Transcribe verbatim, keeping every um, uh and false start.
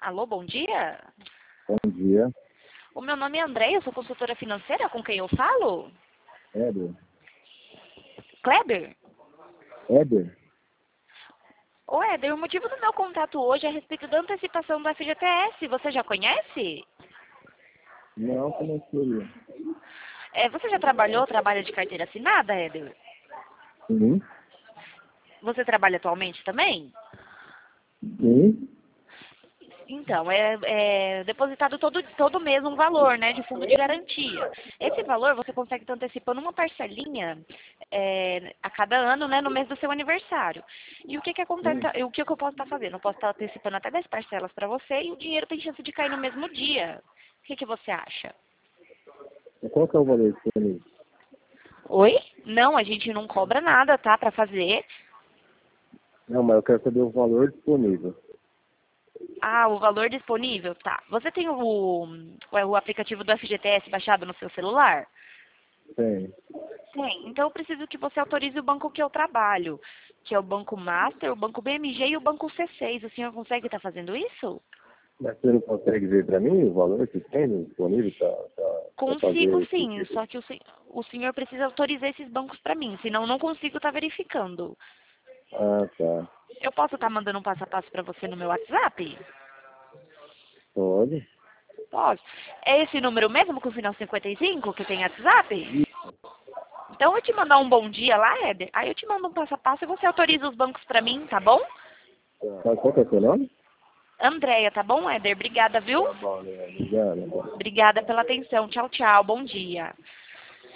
Alô, bom dia. Bom dia. O meu nome é Andréia, eu sou consultora financeira, com quem eu falo? Éder. Kleber? Éder? Ô, Éder, o motivo do meu contato hoje é a respeito da antecipação do F G T S. Você já conhece? Não, como é que seria? É, você já trabalhou, trabalha de carteira assinada, Éder? Sim. Você trabalha atualmente também? Sim. Então, é, é depositado todo, todo mês um valor, né, de fundo de garantia. Esse valor você consegue estar antecipando uma parcelinha é, a cada ano, né, no mês do seu aniversário. E o que que acontece, o que que eu posso estar fazendo? Eu posso estar antecipando até dez parcelas para você e o dinheiro tem chance de cair no mesmo dia. O que que você acha? E qual que é o valor disponível? Oi? Não, a gente não cobra nada, tá, para fazer. Não, mas eu quero saber o valor disponível. Ah, o valor disponível? Tá. Você tem o, o aplicativo do F G T S baixado no seu celular? Tem. Tem. Então eu preciso que você autorize o banco que eu trabalho, que é o Banco Master, o Banco B M G e o Banco C seis. O senhor consegue estar fazendo isso? Mas você não consegue ver para mim o valor que tem disponível para fazer Consigo esse sim, tipo? só que o, sen- o senhor precisa autorizar esses bancos para mim, senão eu não consigo estar verificando. Ah, tá. Eu posso estar mandando um passo a passo para você no meu WhatsApp? Pode. Posso. É esse número mesmo com o final cinquenta e cinco que tem WhatsApp? Então eu te mandar um bom dia lá, Éder. Aí eu te mando um passo a passo e você autoriza os bancos para mim, tá bom? Tá, qual que é o seu nome? Andréia, tá bom, Éder? Obrigada, viu? Tá bom, né? Obrigado. Obrigada pela atenção. Tchau, tchau. Bom dia.